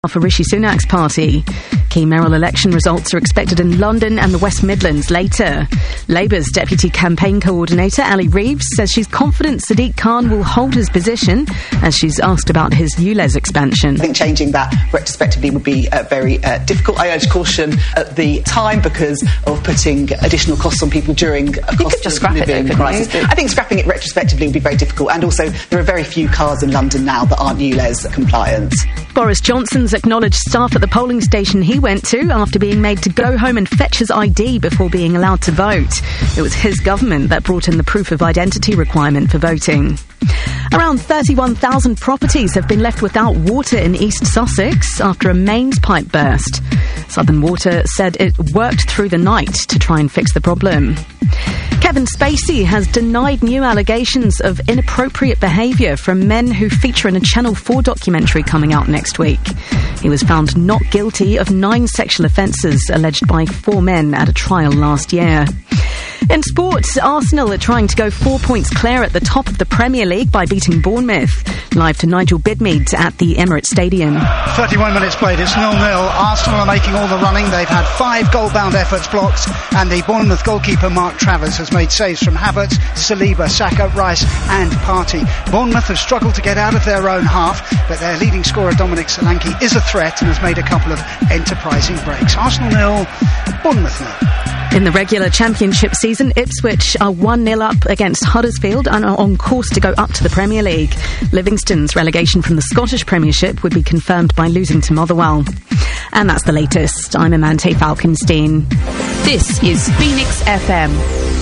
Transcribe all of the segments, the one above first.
For Rishi Sunak's party. Key mayoral election results are expected in London and the West Midlands later. Labour's deputy campaign coordinator, Ali Reeves, says she's confident Sadiq Khan will hold his position as she's asked about his ULEZ expansion. I think changing that retrospectively would be very difficult. I urge caution at the time because of putting additional costs on people during a cost of living crisis. I think scrapping it retrospectively would be very difficult, and also there are very few cars in London now that aren't ULEZ compliant. Boris Johnson's acknowledged staff at the polling station he went to after being made to go home and fetch his ID before being allowed to vote. It was his government that brought in the proof of identity requirement for voting. Around 31,000 properties have been left without water in East Sussex after a mains pipe burst. Southern Water said it worked through the night to try and fix the problem. Kevin Spacey has denied new allegations of inappropriate behaviour from men who feature in a Channel 4 documentary coming out next week. He was found not guilty of 9 sexual offences alleged by 4 men at a trial last year. In sport, Arsenal are trying to go 4 points clear at the top of the Premier League by beating Bournemouth. Live to Nigel Bidmead at the Emirates Stadium. 31 minutes played, it's 0-0. Arsenal are making all the running. They've had 5 goal-bound efforts blocked, and the Bournemouth goalkeeper Mark Travers has made saves from Havertz, Saliba, Saka, Rice and Partey. Bournemouth have struggled to get out of their own half, but their leading scorer Dominic Solanke is a threat and has made a couple of enterprising breaks. Arsenal 0, Bournemouth 0. In the regular championship season, Ipswich are 1-0 up against Huddersfield and are on course to go up to the Premier League. Livingston's relegation from the Scottish Premiership would be confirmed by losing to Motherwell. And that's the latest. I'm Amante Falkenstein. This is Phoenix FM.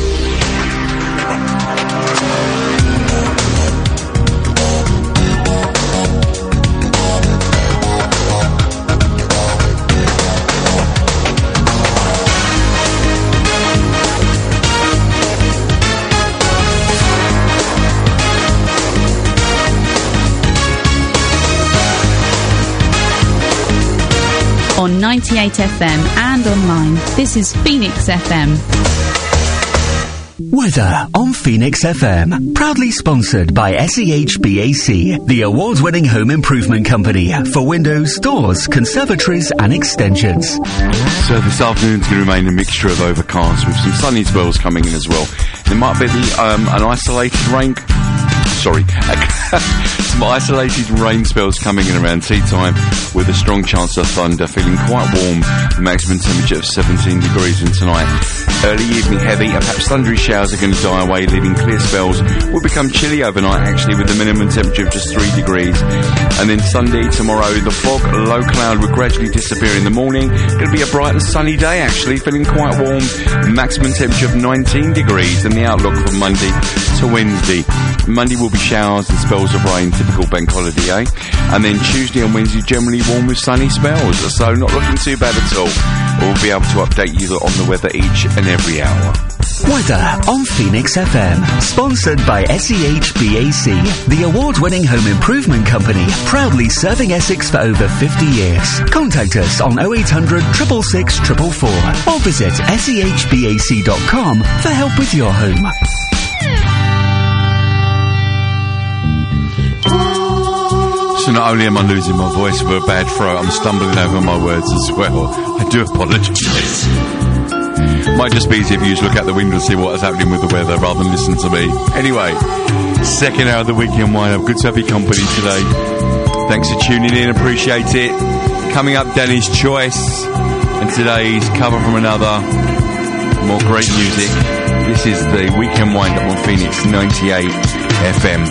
On 98 FM and online, this is Phoenix FM. Weather on Phoenix FM. Proudly sponsored by SEHBAC, the award-winning home improvement company for windows, doors, conservatories and extensions. So this afternoon's going to remain a mixture of overcast with some sunny spells coming in as well. There might be an isolated rain... some isolated rain spells coming in around tea time with a strong chance of thunder, feeling quite warm, maximum temperature of 17 degrees in tonight. Early evening heavy and perhaps thundery showers are going to die away, leaving clear spells. Will become chilly overnight actually, with a minimum temperature of just 3 degrees. And then Sunday, tomorrow, the fog, low cloud will gradually disappear in the morning. Going to be a bright and sunny day actually, feeling quite warm, maximum temperature of 19 degrees. And the outlook from Monday to Wednesday. Monday will be showers and spells of rain, typical bank holiday, and then Tuesday and Wednesday generally warm with sunny spells, so not looking too bad at all. We'll be able to update you on the weather each and every hour. Weather on Phoenix FM, sponsored by SEHBAC, the award-winning home improvement company, proudly serving Essex for over 50 years. Contact us on 0800 666 444 or visit sehbac.com for help with your home. So not only am I losing my voice with a bad throat, I'm stumbling over my words as well. I do apologise. Might just be easier if you just look out the window and see what is happening with the weather rather than listen to me. Anyway, second hour of the weekend wind-up. Good to have your company today. Thanks for tuning in, appreciate it. Coming up, Danny's Choice, and today's cover from another. More great music. This is the weekend wind-up on Phoenix 98 FM.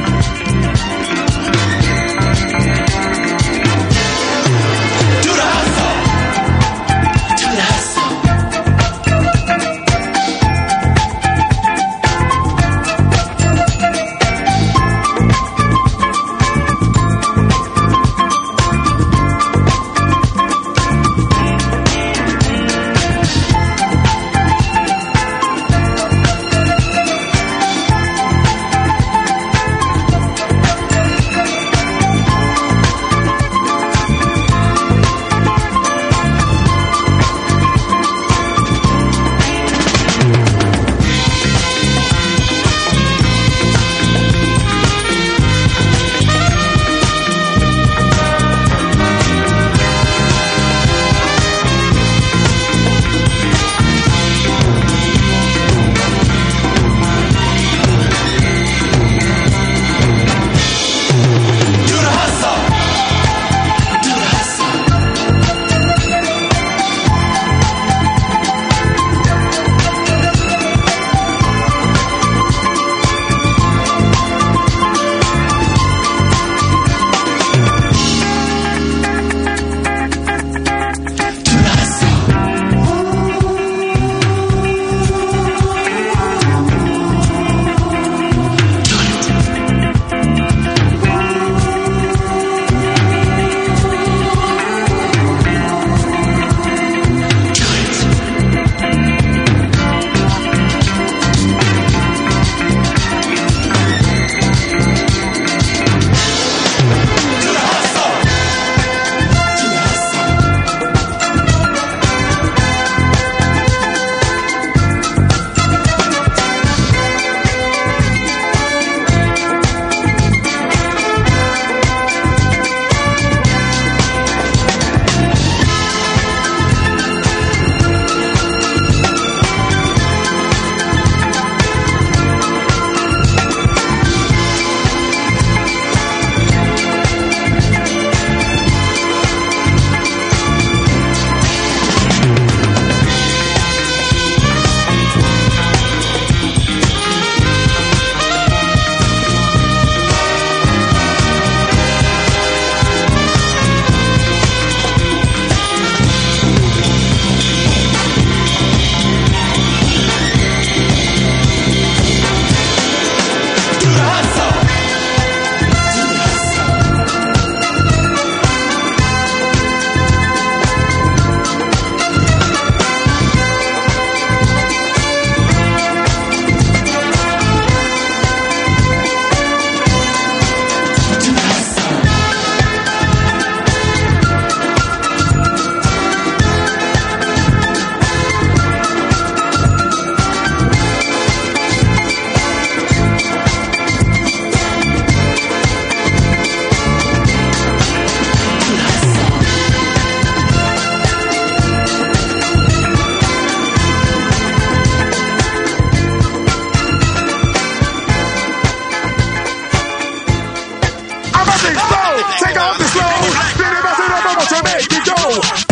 make it go.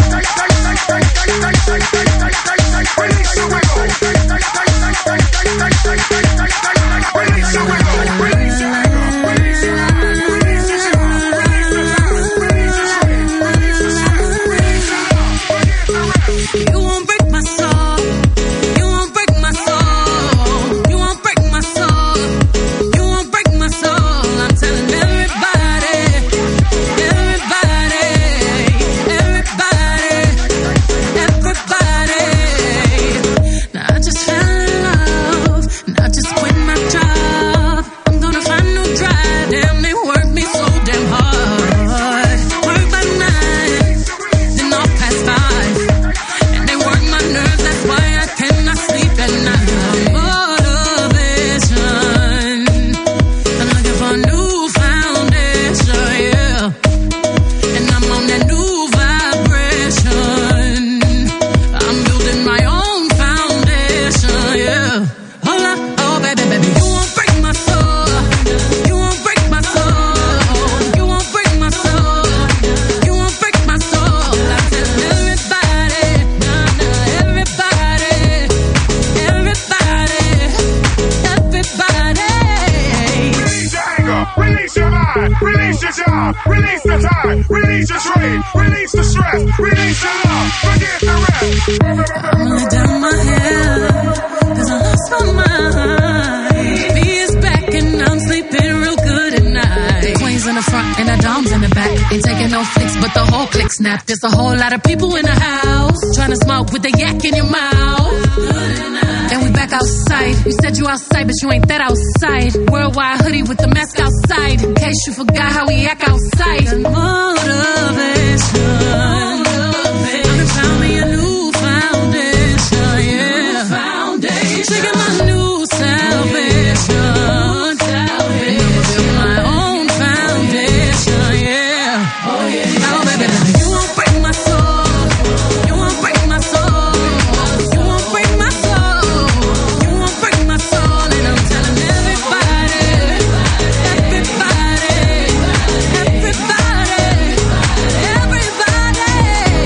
Release your wiggle. Release your wiggle. Release your wiggle. Release your wiggle. Release your wiggle. Release your wiggle. Release your wiggle. Release your wiggle. You won't break my soul. You won't break my soul. You won't break my soul. You won't break my soul. I'm telling everybody, everybody, everybody, everybody. Now I just fell in love. Now I just quit my job. I'm gonna find no drive. Damn, they work me so damn hard. Work by 9, then off past 5. And they work my nerves, that's why I cannot sleep at night. Motivation. I'm looking for a new foundation, yeah. And I'm on that new vibration. I'm building my own foundation, yeah. Hold up, oh baby, baby, you won't break my soul. You won't break my soul. You won't break my soul. You won't break my soul. I tell everybody, nah, nah, everybody, everybody, everybody. Release your anger, release your mind, release your job, release the time, release your trade, release the stress, release your love, forget the rest. I'm lay down my head, 'cause I lost my mind. B is back and I'm sleeping real good at night. The queen's in the front and the dom's in the back. Ain't taking no flicks, but the whole click snap. There's a whole lot of people in the house trying to smoke with the yak in your mouth. And we back outside. You said you outside, but you ain't that outside. Worldwide hoodie with the mask outside. In case you forgot how we act outside. Motivation. I done found me a new foundation, yeah. Taking my new salvation. And I'ma build my own foundation, yeah. Oh baby, baby, you won't break my soul. You won't break my soul. You won't break my soul. You won't break my soul. And I'm telling everybody, everybody, everybody, everybody,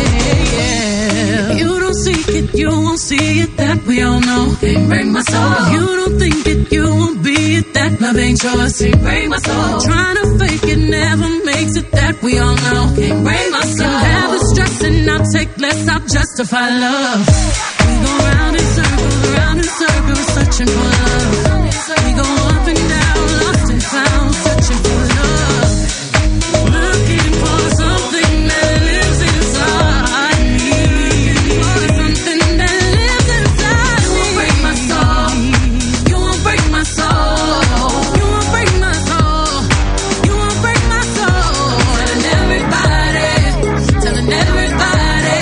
yeah. You don't seek it, you won't see it, that we all know. Can't break my soul. You don't think it, you won't be it, that love ain't yours. Can't break my soul. Trying to fake it never makes it, that we all know. Can't break my soul. You have a stress and I'll take less, I'll justify love. We go round in circles, searching for love. We go up and down, lost and found, searching for love. Looking for something that lives inside me. For something that lives inside me. You won't break my soul. You won't break my soul. You won't break my soul. You won't break my soul. Telling everybody, telling everybody,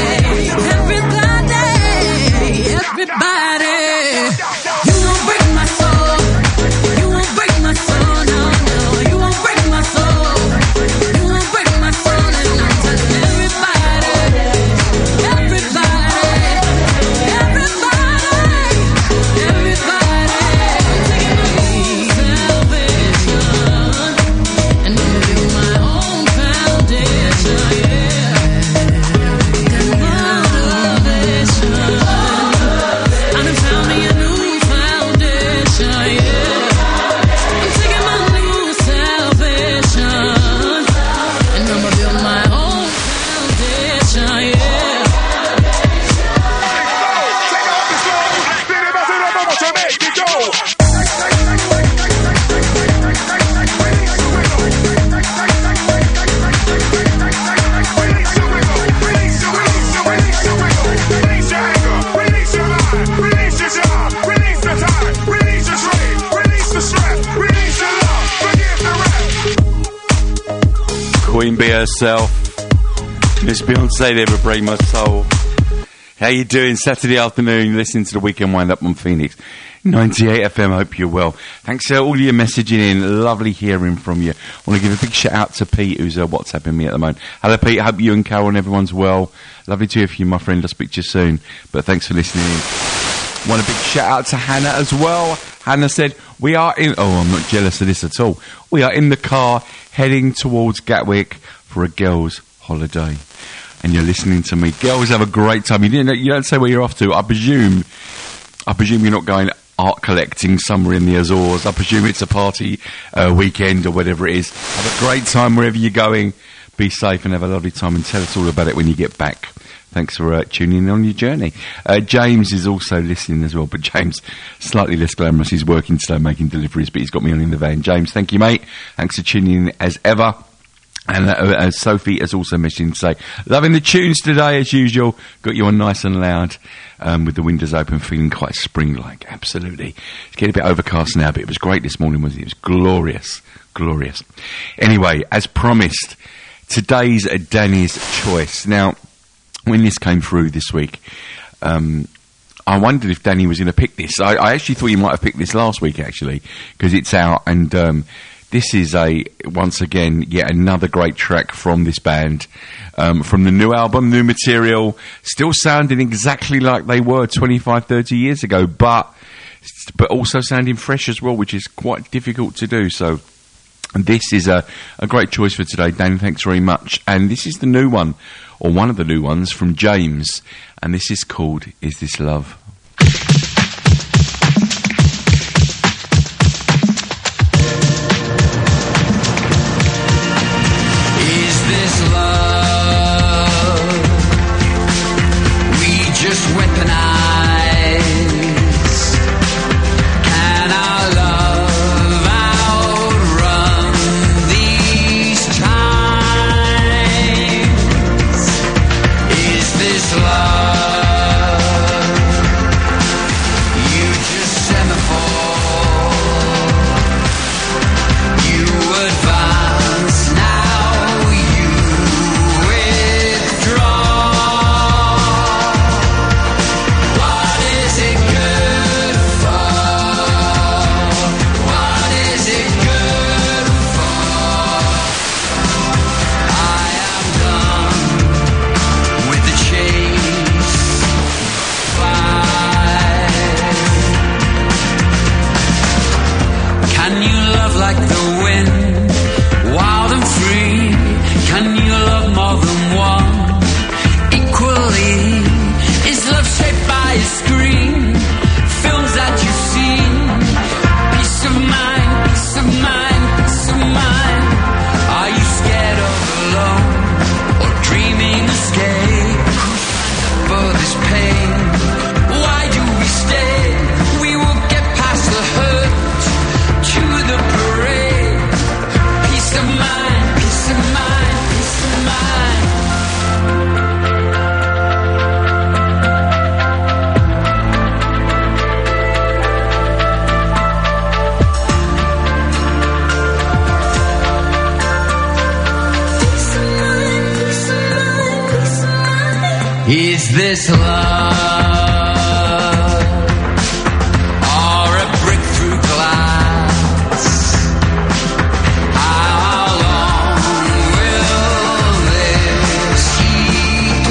everybody, everybody. You won't break my soul. You won't break my soul. No, no. You won't break my soul. You won't break my soul. And I'm telling everybody, everybody, everybody, everybody. Taking my own salvation. And I'm gonna build my own foundation, yeah. Motivation. I done found me a new foundation, yeah. I'm taking my new salvation. And I'ma build my own foundation, yeah. Take off the slow, spin it, bust it up, to make it go. Release your wiggle. Release your wiggle. Release your wiggle. Release your wiggle. Release your anger. Release your mind. Release your job. Release the time. Release your trade. Release the stress. Release your love. Forgive the rest. Queen Bee herself. Miss Beyonce never break my soul. How you doing? Saturday afternoon, listening to the Weekend Wind Up on Phoenix 98 FM. Hope you're well. Thanks for all your messaging in. Lovely hearing from you. I want to give a big shout out to Pete, who's WhatsApping me at the moment. Hello, Pete. Hope you and Carol and everyone's well. Lovely to hear from you, my friend. I'll speak to you soon. But thanks for listening in. Want a big shout out to Hannah as well. Hannah said, we are in... Oh, I'm not jealous of this at all. We are in the car heading towards Gatwick for a girls' holiday. and you're listening to me. Girls, have a great time. You don't say where you're off to. I presume you're not going art collecting somewhere in the Azores. I presume it's a party weekend or whatever it is. Have a great time wherever you're going. Be safe and have a lovely time, and tell us all about it when you get back. Thanks for tuning in on your journey. James is also listening as well, but James, slightly less glamorous. He's working today making deliveries, but he's got me on in the van. James, thank you, mate. Thanks for tuning in as ever. And Sophie has also messaged to say, loving the tunes today as usual. Got you on nice and loud with the windows open, feeling quite spring-like. Absolutely. It's getting a bit overcast now, but it was great this morning, wasn't it? It was glorious. Glorious. Anyway, as promised, today's Danny's Choice. Now, when this came through this week, I wondered if Danny was going to pick this. I actually thought he might have picked this last week, actually, because it's out, and this is once again, yet another great track from this band, from the new album, new material, still sounding exactly like they were 25, 30 years ago, but also sounding fresh as well, which is quite difficult to do, so this is a great choice for today, Danny, thanks very much. And this is the new one, or one of the new ones, from James, and this is called Is This Love? Is this love? We just weaponize. Can our love outrun these times? Is this love? You just semaphore. You advance, now you withdraw. What is it good for? What is it good for? I am done with the chase. Can you love like the wind, wild and free? Can you love more than one? Equally, is love shaped by a screen? Films that you've seen. Peace of mind, peace of mind, peace of mind. Are you scared of alone or dreaming escape? For this pain, why do we stay? We will get past the hurt to the parade. Peace of mind, peace of mind, peace of mind. Is this love or a breakthrough glass? How long will this heat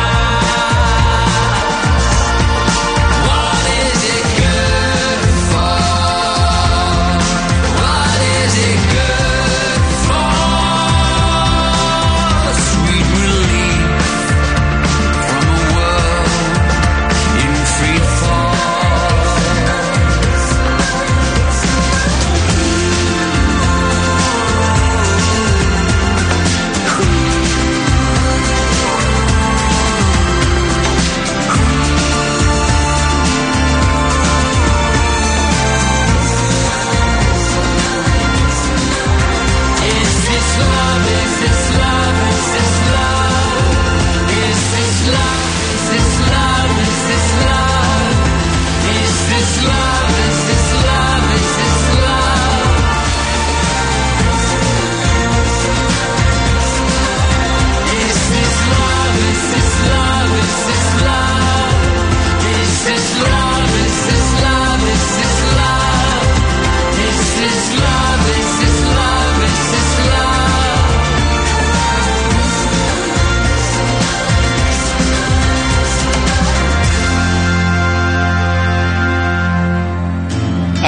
last? What is it good for? What is it good for? Sweet relief from a world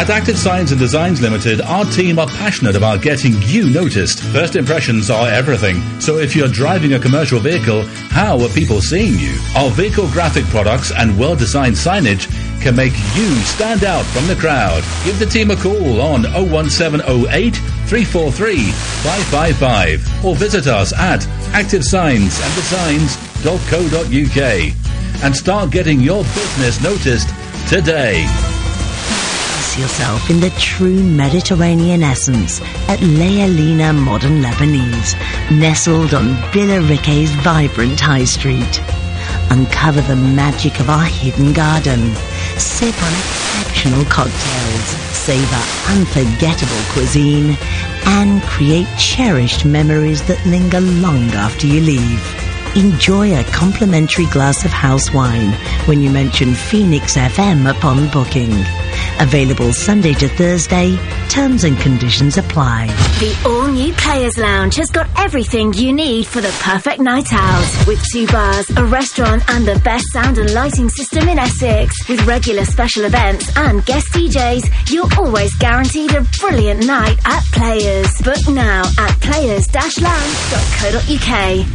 At Active Signs and Designs Limited, our team are passionate about getting you noticed. First impressions are everything. So if you're driving a commercial vehicle, how are people seeing you? Our vehicle graphic products and well-designed signage can make you stand out from the crowd. Give the team a call on 01708 343 555 or visit us at activesignsanddesigns.co.uk and start getting your business noticed today. Yourself in the true Mediterranean essence at Lealina Modern Lebanese, nestled on Billericay's vibrant high street. Uncover the magic of our hidden garden. Sip on exceptional cocktails, savor unforgettable cuisine, and create cherished memories that linger long after you leave. Enjoy a complimentary glass of house wine when you mention Phoenix FM upon booking. Available Sunday to Thursday. Terms and conditions apply. The all-new Players Lounge has got everything you need for the perfect night out. With 2 bars, a restaurant and the best sound and lighting system in Essex. With regular special events and guest DJs, you're always guaranteed a brilliant night at Players. Book now at players-lounge.co.uk.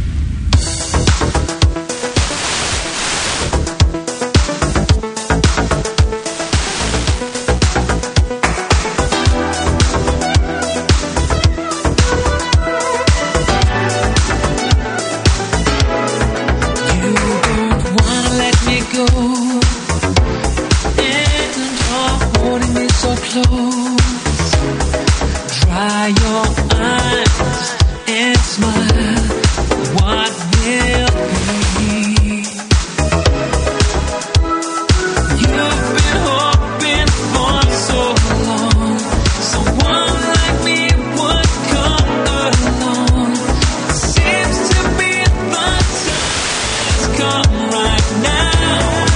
Dry your eyes and smile. What will be? You've been hoping for so long. Someone like me would come along. Seems to be the time's come right now.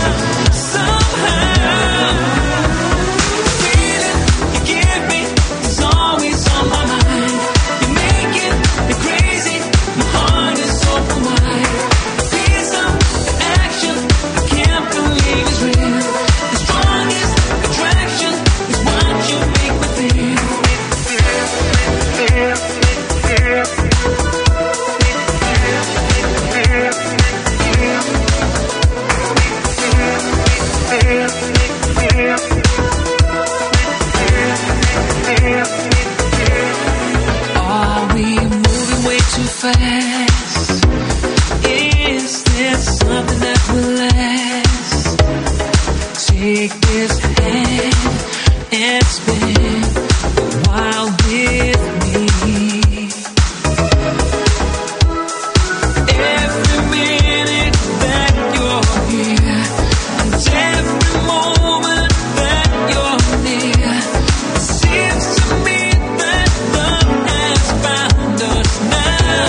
Somehow. Is there something that will last? Take this hand and spend a while with me. Every minute that you're here, and every moment that you're near, it seems to me that love has found us now.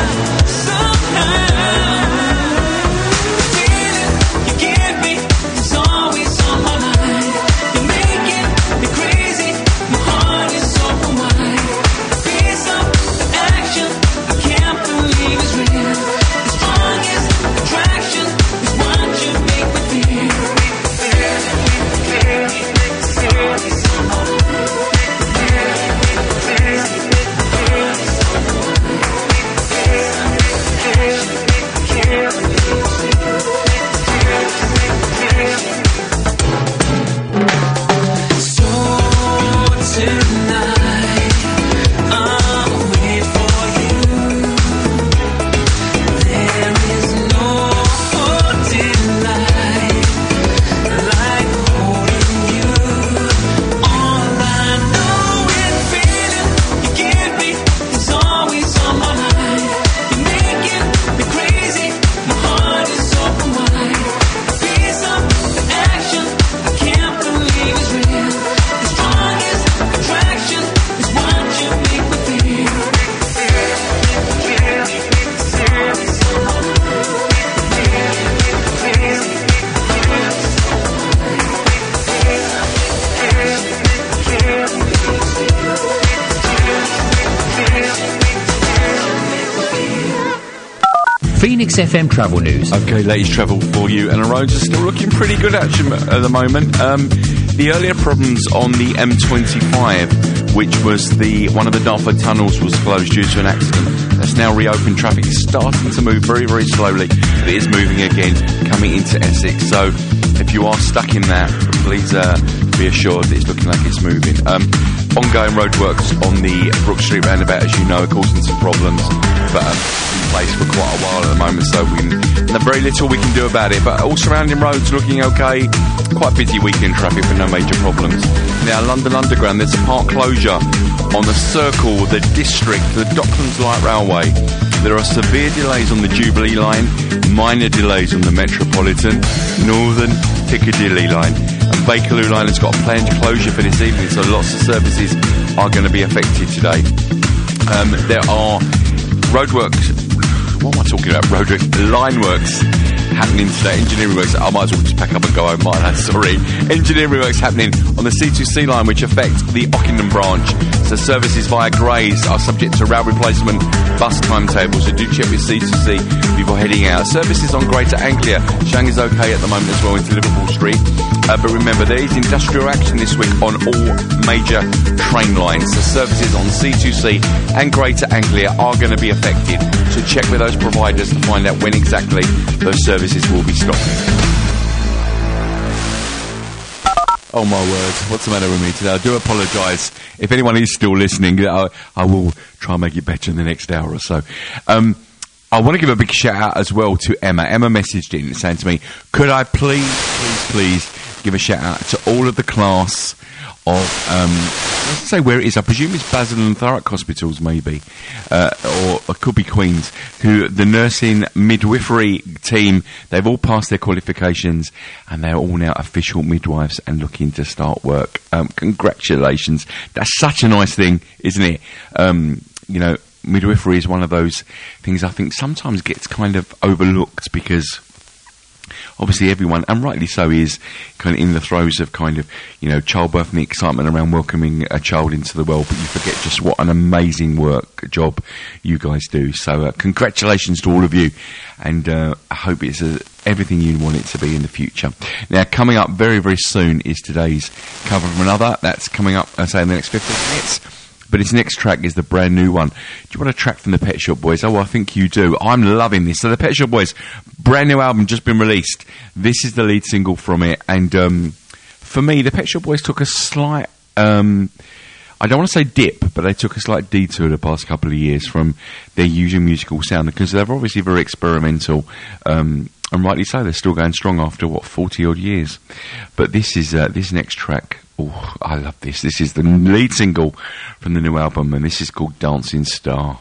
Phoenix FM travel news. Okay, latest travel for you, and the roads are still looking pretty good actually at the moment. The earlier problems on the M25, which was one of the Dartford tunnels was closed due to an accident. That's now reopened. Traffic is starting to move very, very slowly, but it is moving again, coming into Essex. So if you are stuck in that, please be assured that it's looking like it's moving. Ongoing roadworks on the Brook Street roundabout, as you know, are causing some problems, but in place for quite a while at the moment, so there's very little we can do about it. But all surrounding roads looking okay. Quite busy weekend traffic, but no major problems. Now, London Underground, there's a part closure on the Circle, the District, the Docklands Light Railway. There are severe delays on the Jubilee line, minor delays on the Metropolitan, Northern Piccadilly line, and Bakerloo line has got a planned closure for this evening, so lots of services are going to be affected today. There are roadworks. What am I talking about? Roadworks, line works happening today. Engineering works. I might as well just pack up and go home, might I? Sorry. Engineering works happening on the C2C line, which affects the Ockenden branch. So services via Grays are subject to rail replacement bus timetables. So do check with C2C before heading out. Services on Greater Anglia. Shang is okay at the moment as well into Liverpool Street. But remember, there is industrial action this week on all major train lines. So services on C2C and Greater Anglia are going to be affected. So check with those providers to find out when exactly those services will be stopping. Oh my word, what's the matter with me today? I do apologise. If anyone is still listening, I will try and make it better in the next hour or so. I want to give a big shout out as well to Emma. Emma messaged in saying to me, could I please give a shout out to all of the class of, let's say where it is, I presume it's Basil and Thurrock hospitals maybe, or it could be Queen's, who the nursing midwifery team, they've all passed their qualifications and they're all now official midwives and looking to start work. Congratulations. That's such a nice thing, isn't it? You know, midwifery is one of those things I think sometimes gets kind of overlooked because obviously everyone, and rightly so, is kind of in the throes of kind of, you know, childbirth and the excitement around welcoming a child into the world, but you forget just what an amazing job you guys do. So congratulations to all of you, and I hope it's everything you want it to be in the future. Now, coming up very, very soon is today's cover from another. That's coming up, I say, in the next 15 minutes. But his next track is the brand new one. Do you want a track from the Pet Shop Boys? Oh, I think you do. I'm loving this. So the Pet Shop Boys, brand new album just been released. This is the lead single from it. And for me, the Pet Shop Boys took a slight, I don't want to say dip, but they took a slight detour the past couple of years from their usual musical sound, because they're obviously very experimental. And rightly so, they're still going strong after, 40-odd years. But this is this next track. Oh, I love this. This is the lead single from the new album, and this is called Dancing Star.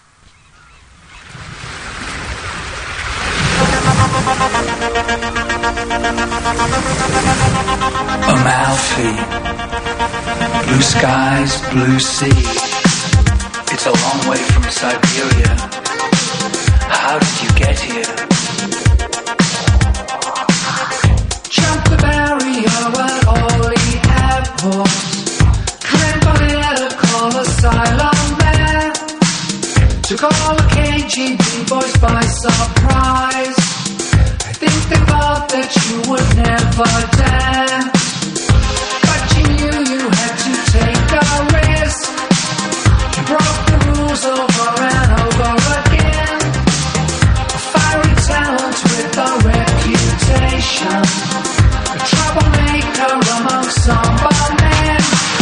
Amalfi, blue skies, blue sea. It's a long way from Siberia. How did you get here? Jump the barrier at Orly Airport. Climb on call asylum there. Took all the KGB boys by surprise. I think they thought that you would never dare, but you knew you had to take a risk. You broke the rules over and over again. A fiery talent with a reputation, a troublemaker among samba men.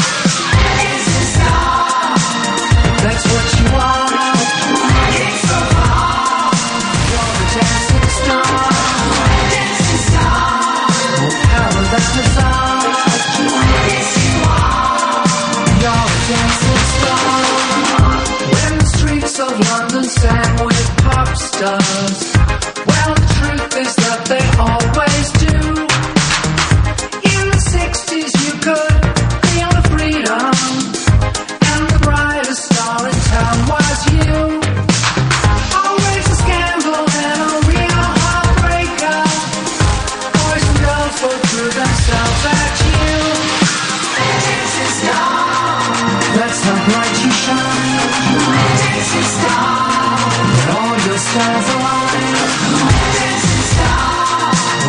That's what you are. It's so far. You're a dancing star. Dancing star. More power than the sun. Yes, you are. You're a dancing star. When the streets of London sang with pop stars, well, the truth is that they always do. In the 60s you could feel the freedom, and the brightest star in town was you. Always a scandal and a real heartbreaker. Boys and girls both threw themselves at you. Dancing star, that's how bright you shine. Dancing star, when all your stars align. Dancing star,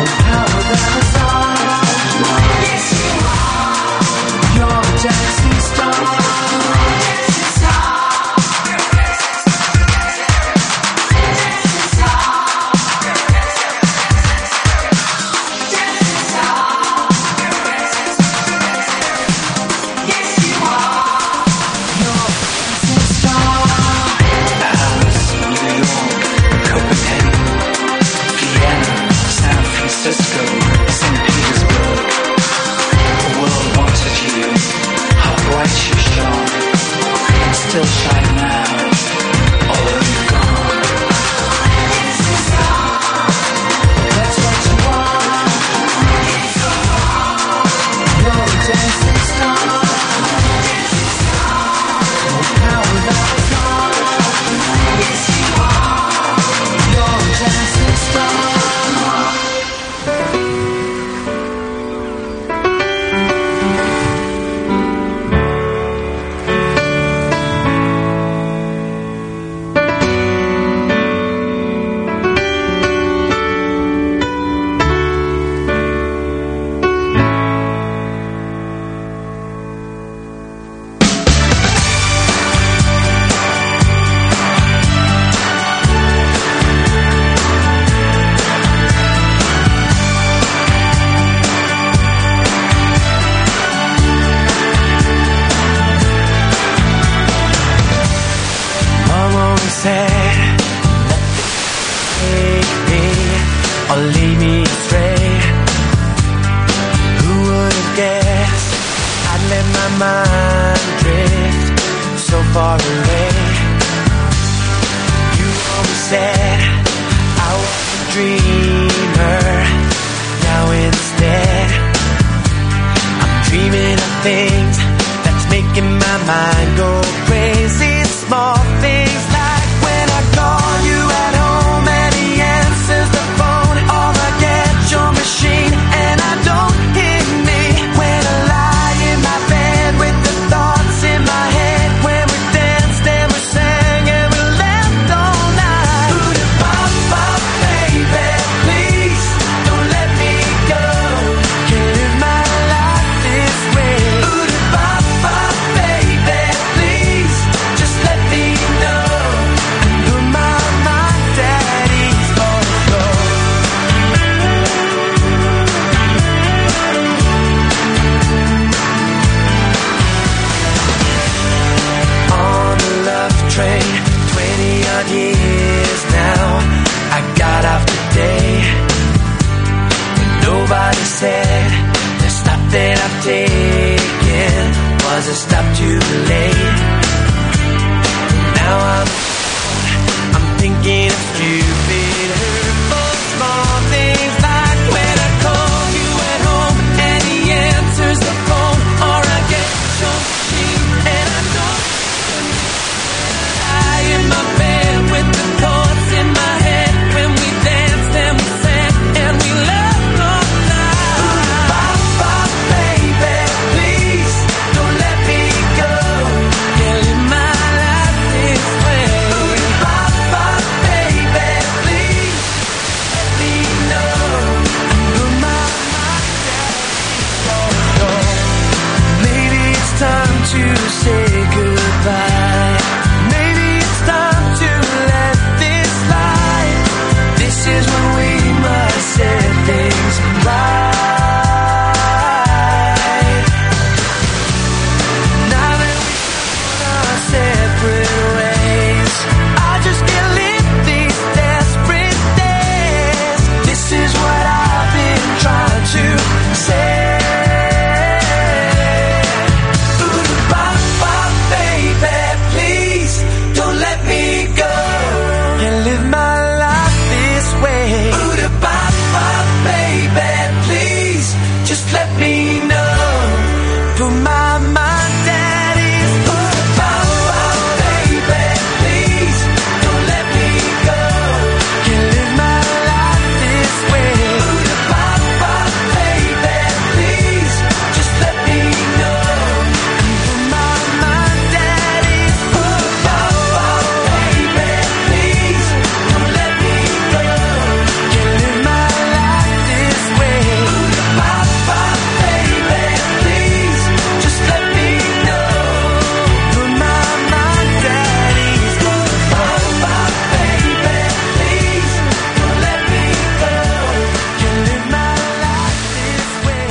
things that's making my mind go crazy. Small things like when I call you at home and he answers the phone, or I get your machine and I don't hit me. When I lie in my bed with the thoughts in my head, when we danced and we sang and we left all night. Boo-da-bop-bop, baby, please don't let me go. Can't live my life this way. Boo-da-bop-bop, baby, please just let me know. Put my daddy's photo on the love train, 20-odd years now. I got off today, and nobody said the stop that I've taken was a stop too late. Now I'm thinking of stupid, hurtful, small things like when I call you at home and he answers the phone, or I get your machine and I don't lie in my bed with the thoughts in my head, when we danced and we sang and we loved all night. Bop, baby, please don't let me go. Can't live my life this way. Bop, baby, please let me know. Put my maybe it's time to say goodbye. Maybe it's time to let this slide. This is when we must set things right. Now that we're on our separate ways, I just can't live these desperate days. This is what I've been trying to say. Bop, baby, please don't let me go. Can't live my life this way. Bop, baby, please just let me know. Put my daddy's bop, baby, please don't let me go. Can't live my life this way. Bop, baby, please just let me know. Put my daddy's bop, baby, please don't let me go. Can't live my life this way. Bop, baby, please just let me know. Put my daddy's bop, baby, please don't let me go. Can't live my life this way.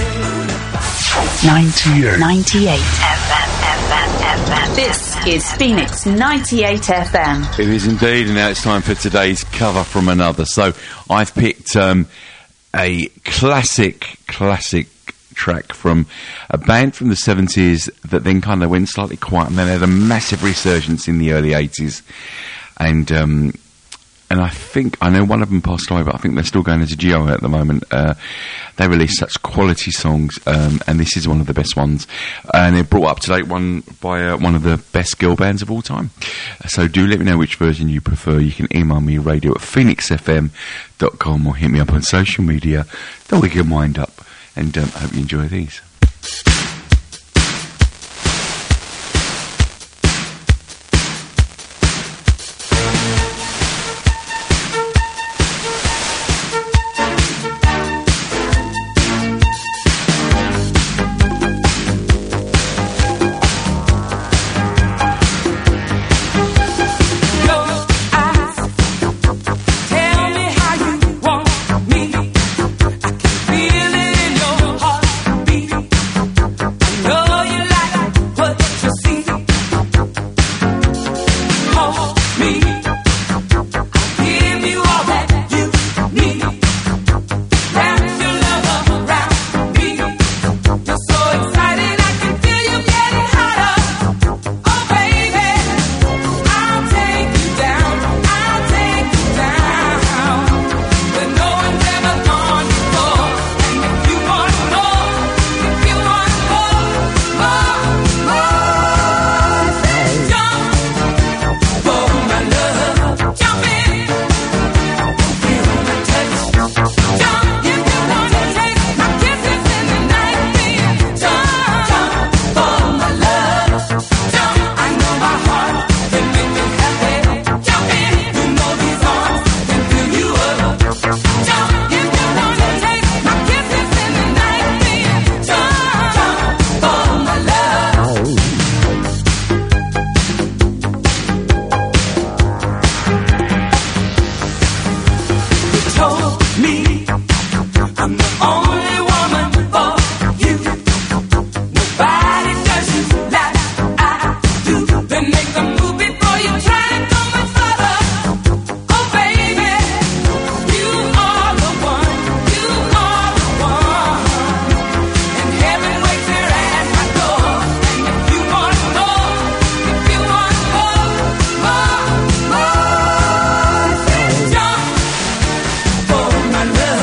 98 FM. This is Phoenix 98 FM. It is indeed, and now it's time for today's cover from another. So I've picked a classic track from a band from the 70s that then kind of went slightly quiet, and then had a massive resurgence in the early 80s. And I think, I know one of them passed away, but I think they're still going into Geo at the moment. They release such quality songs, and this is one of the best ones. And they're brought up to date one by one of the best girl bands of all time. So do let me know which version you prefer. You can email me radio@phoenixfm.com or hit me up on social media. Don't wake your mind up, and I hope you enjoy these. Tell me how you want me. I can feel it in your heartbeat. me. I'm the only woman for you. Nobody does you like I do. Then make a move before you try to go much further. Oh baby, you are the one. You are the one. And heaven waits here at my door. And if you want more, if you want more, say jump for my love.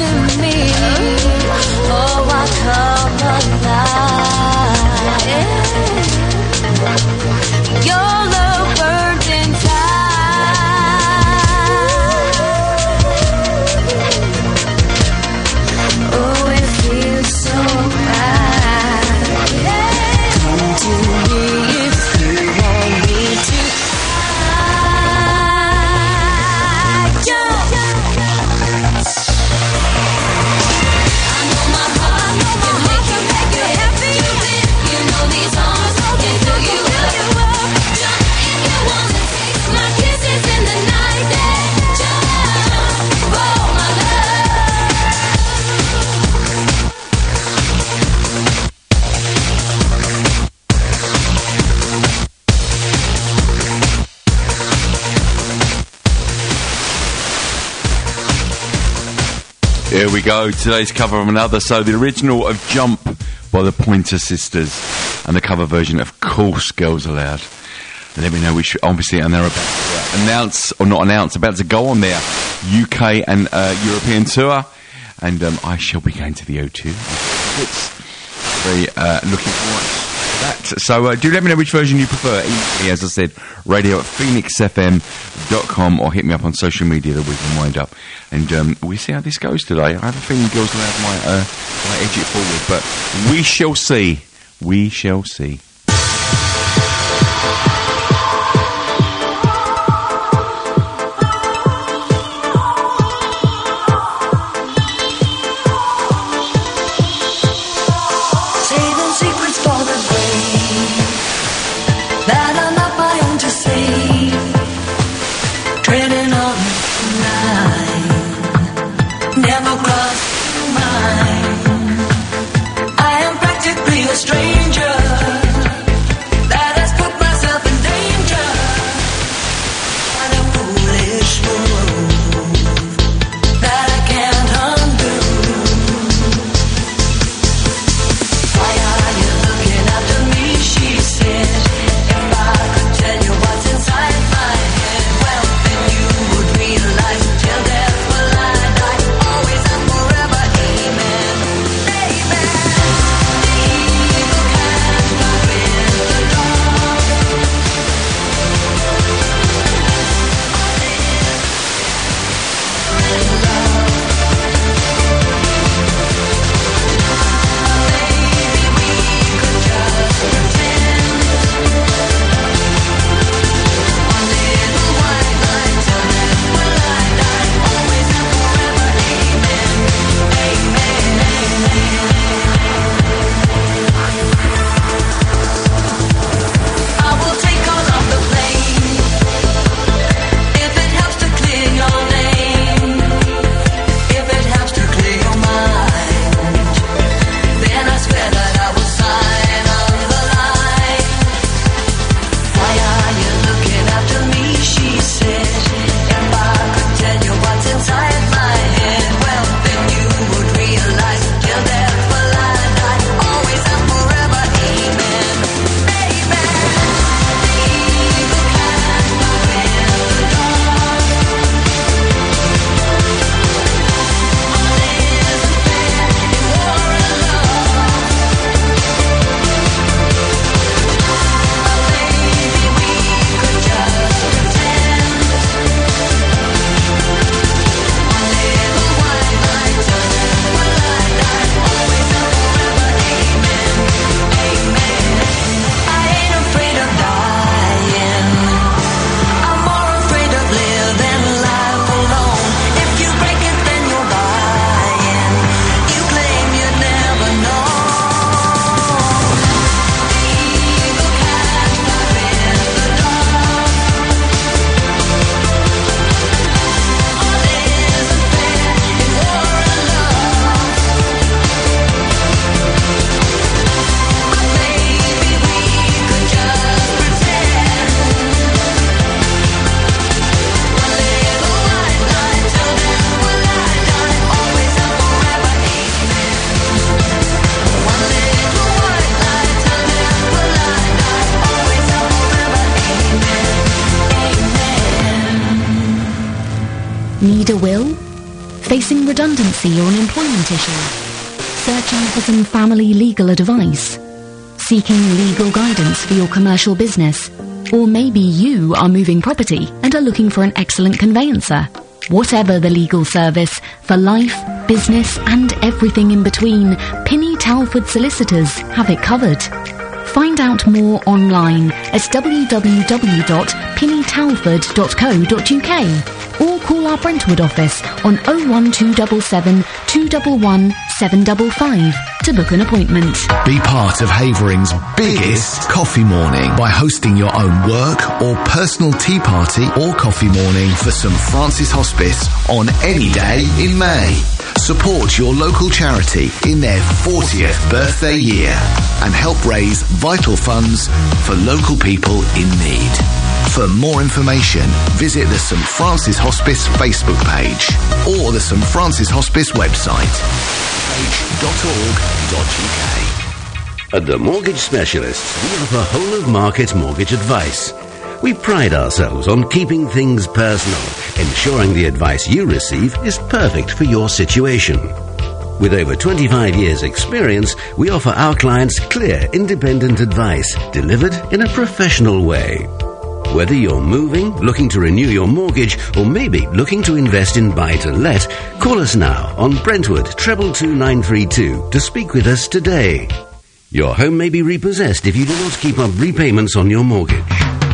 to me. Oh, I come alive. Your love burns inside. Oh, it feels so right. Come to me if you want me to. Here we go, today's cover of another. So the original of Jump by the Pointer Sisters and the cover version of Course Girls Aloud. And let me know which, obviously, and they're about to announce, or not announce, about to go on their UK and European tour. And I shall be going to the O2. It's very looking forward to that. So do let me know which version you prefer. Email me, as I said, radio at phoenixfm.com, or hit me up on social media, The Weekend Wind Up. And we'll see how this goes today. I have a feeling Girls Aloud might edge it forward, but we shall see. We shall see. Saving secrets for the grave that are not my own to save. Treading on the line, never cross your mind. I am practically a stranger that has put myself in danger. And a foolish move that I can't undo. Why are you looking after me? She said. If I could tell you what's inside my head, well, then you would realize till death will I die. Always and forever, amen. Amen. The evil can't go in the dark. I will take all of the blame if it helps to clear your name, if it helps to clear your mind. Then I swear that I will sign on the line. Why are you looking after me? She said. If I could tell you what's inside my head, well, then you would realize till death will I die. Always and forever, amen. Amen. The evil can't go in the dark. All isn't fair in war and love. But maybe we could just pretend. One little white light till death will I die. Always and forever, amen. Amen. I ain't afraid of dying. I'm more afraid of living life alone. If you break it, then you're buying. You claim you'd never know. The evil can't go in the dark. All isn't fair in war and love. But maybe we could just pretend. One little white light till death will I die. Always and forever, amen. One little white light till death will I die. Always and forever, amen. Amen. Need a will? Facing redundancy or an employment issue? Searching for some family legal advice? Seeking legal guidance for your commercial business? Or maybe you are moving property and are looking for an excellent conveyancer. Whatever the legal service, for life, business and everything in between, Pinny Talford Solicitors have it covered. Find out more online at www.pinnytalford.co.uk or call our Brentwood office on 01277 211 755 to book an appointment. Be part of Havering's biggest coffee morning by hosting your own work or personal tea party or coffee morning for St Francis Hospice on any day in May. Support your local charity in their 40th birthday year and help raise vital funds for local people in need. For more information, visit the St Francis Hospice Facebook page or the St Francis Hospice website, page.org.uk. At The Mortgage Specialists, we offer whole-of-market mortgage advice. We pride ourselves on keeping things personal, ensuring the advice you receive is perfect for your situation. With over 25 years' experience, we offer our clients clear, independent advice delivered in a professional way. Whether you're moving, looking to renew your mortgage, or maybe looking to invest in buy-to-let, call us now on Brentwood 222 to speak with us today. Your home may be repossessed if you do not keep up repayments on your mortgage.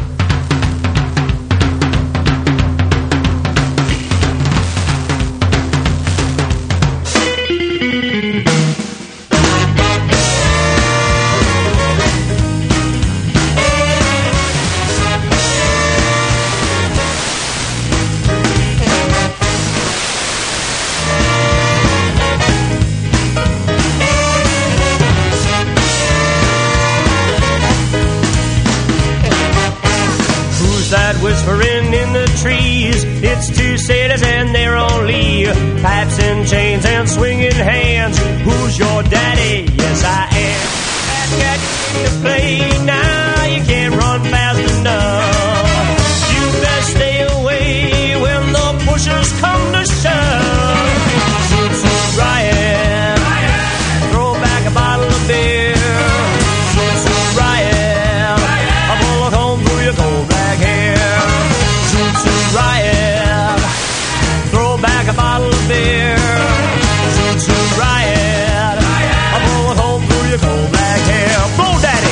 Whispering in the trees, it's two sailors and they're only pipes and chains and swinging hands. Who's your daddy? Yes, I am. That cat to play now. You can't run fast enough. You best stay away when the pushers come to shove. Shoot, shoot, riot. Throw back a bottle of beer. Shoot, shoot, riot. A bullet home through your cold black hair. Riot, throw back a bottle of beer. Shoot, shoot, riot, a bullet hole through your cold black hair. Blow, daddy.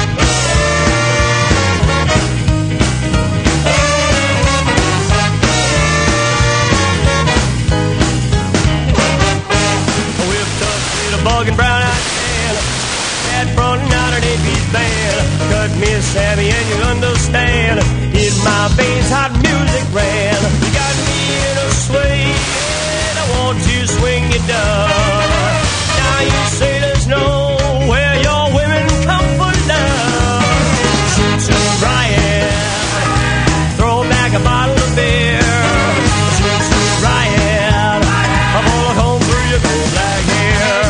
Whipped up with a bug and brown-eyed man, cat front and out an 8-piece band. Cut me a savvy and you understand. In my veins, hot music ran. You got me in a sway, and I want to swing you down. Now you sailors know where your women come for love. Shoot, shoot, riot. Throw back a bottle of beer. Shoot, shoot, riot. A bullet home through your cold black hair.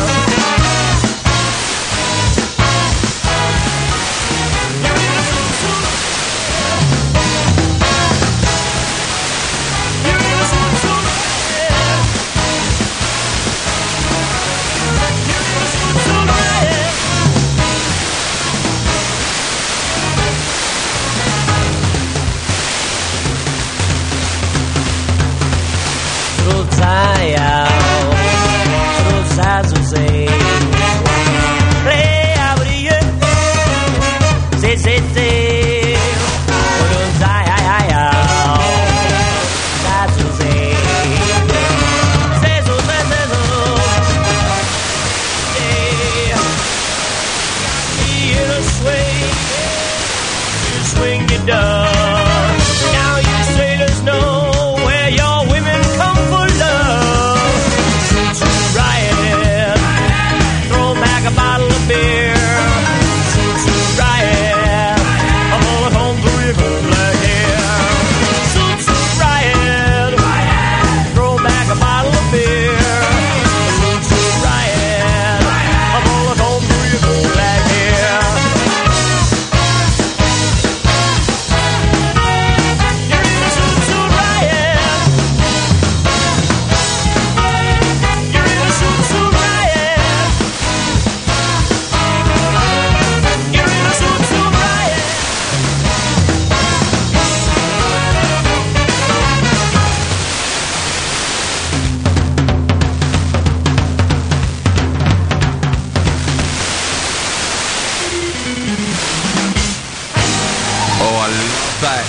Oh, I love that.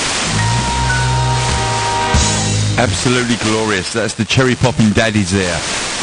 Absolutely glorious. That's the Cherry Poppin' Daddies there.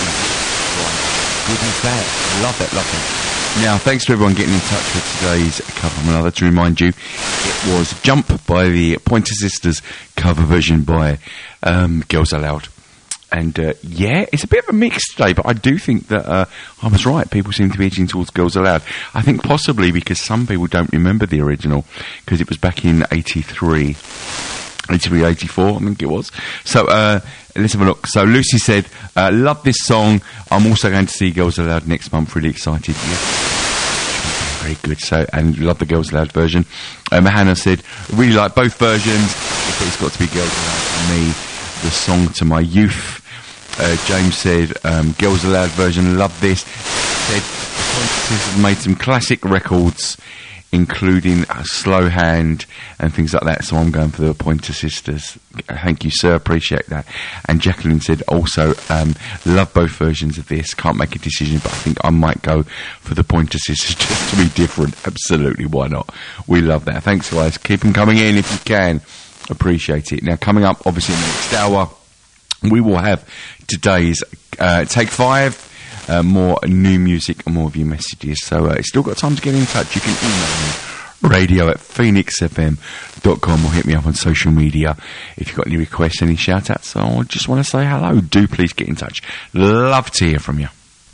Good as that. Love that, love that. Now, thanks to everyone getting in touch with today's cover. Another to remind you, it was Jump by the Pointer Sisters, cover version by Girls Aloud. And yeah, it's a bit of a mix today, but I do think that I was right. People seem to be edging towards Girls Aloud. I think possibly because some people don't remember the original, because it was back in 83, 84, I think it was. So let's have a look. So Lucy said, love this song. I'm also going to see Girls Aloud next month. Really excited. Yeah. Very good. So, and love the Girls Aloud version. Hannah said, really like both versions, but it's got to be Girls Aloud for me. The song to my youth. James said, Girls Aloud version, love this. Said, the have made some classic records, including Slow Hand and things like that, so I'm going for the Pointer Sisters. Thank you, sir, appreciate that. And Jacqueline said also, love both versions of this, can't make a decision, but I think I might go for the Pointer Sisters just to be different. Absolutely, why not? We love that. Thanks guys, keep them coming in if you can. Appreciate it. Now, coming up, obviously, in the next hour, we will have today's Take 5, more new music and more of your messages. So, it's still got time to get in touch. You can email me, radio@phoenixfm.com, or hit me up on social media if you've got any requests, any shout-outs, or just want to say hello. Do please get in touch. Love to hear from you.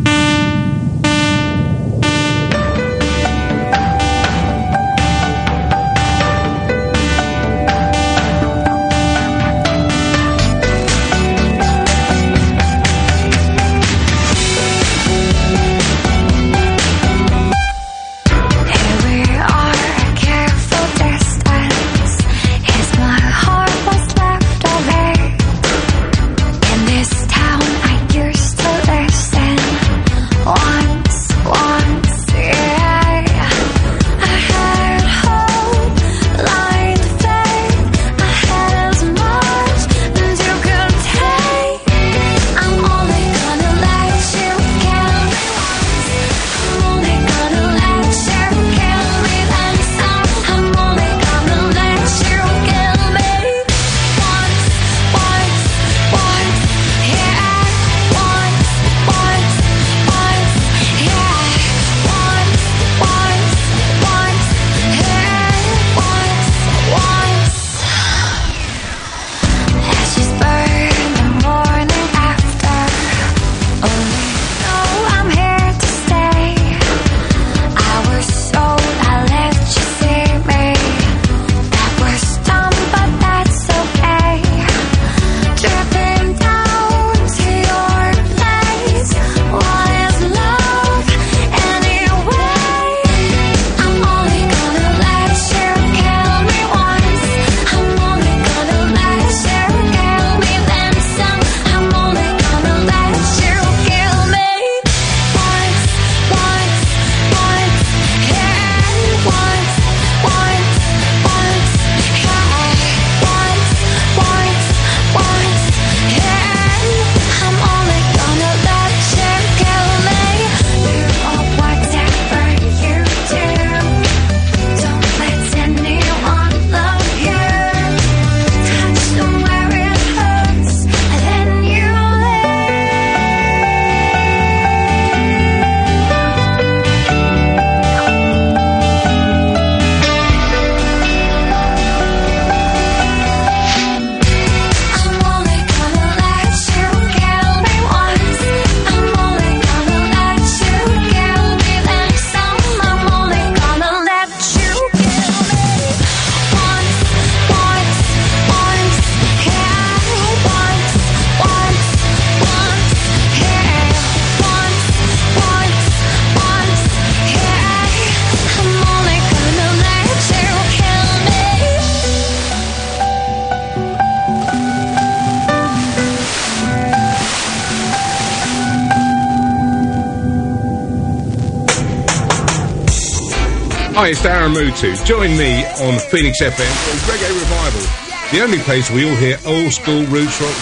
Hi, it's Darren Mutu. Join me on Phoenix FM for Reggae Revival, the only place we all hear old school roots rock,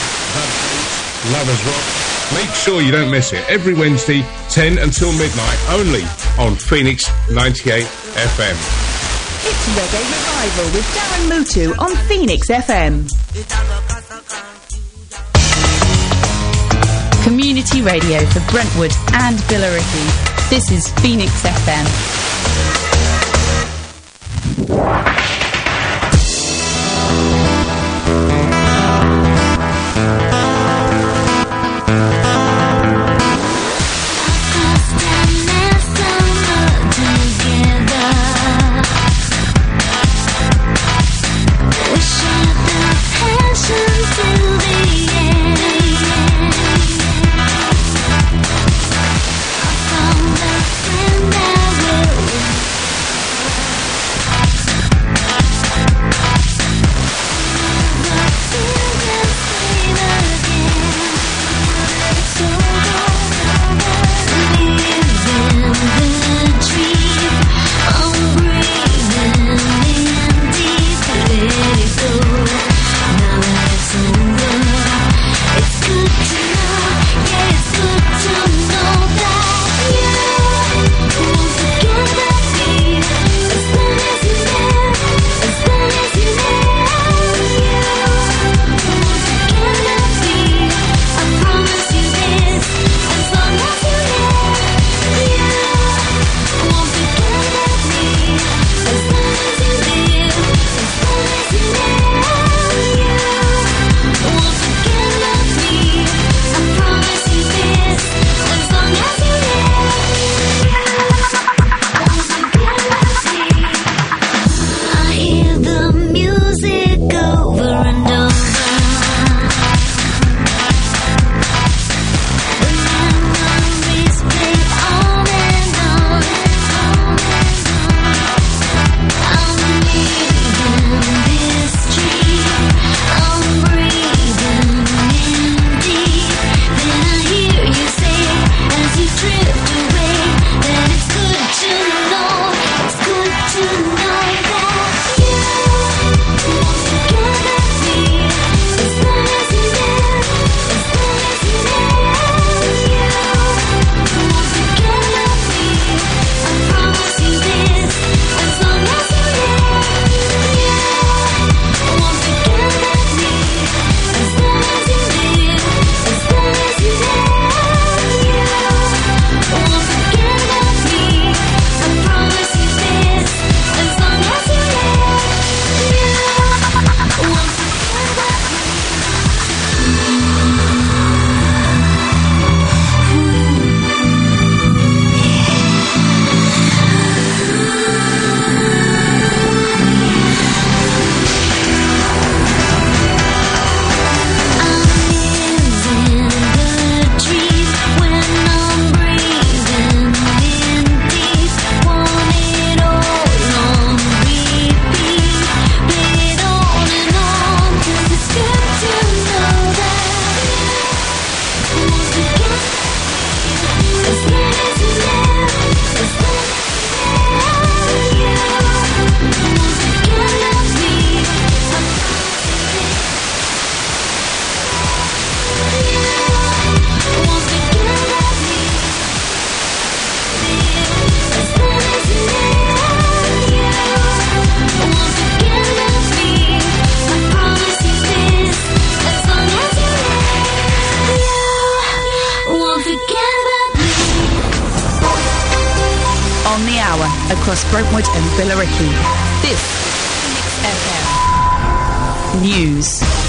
reggae, lovers rock. Make sure you don't miss it. Every Wednesday, 10 until midnight, only on Phoenix 98 FM. It's Reggae Revival with Darren Mutu on Phoenix FM. Community radio for Brentwood and Billericay. This is Phoenix FM. Across Brentwood and Billericay. This is Phoenix FM News.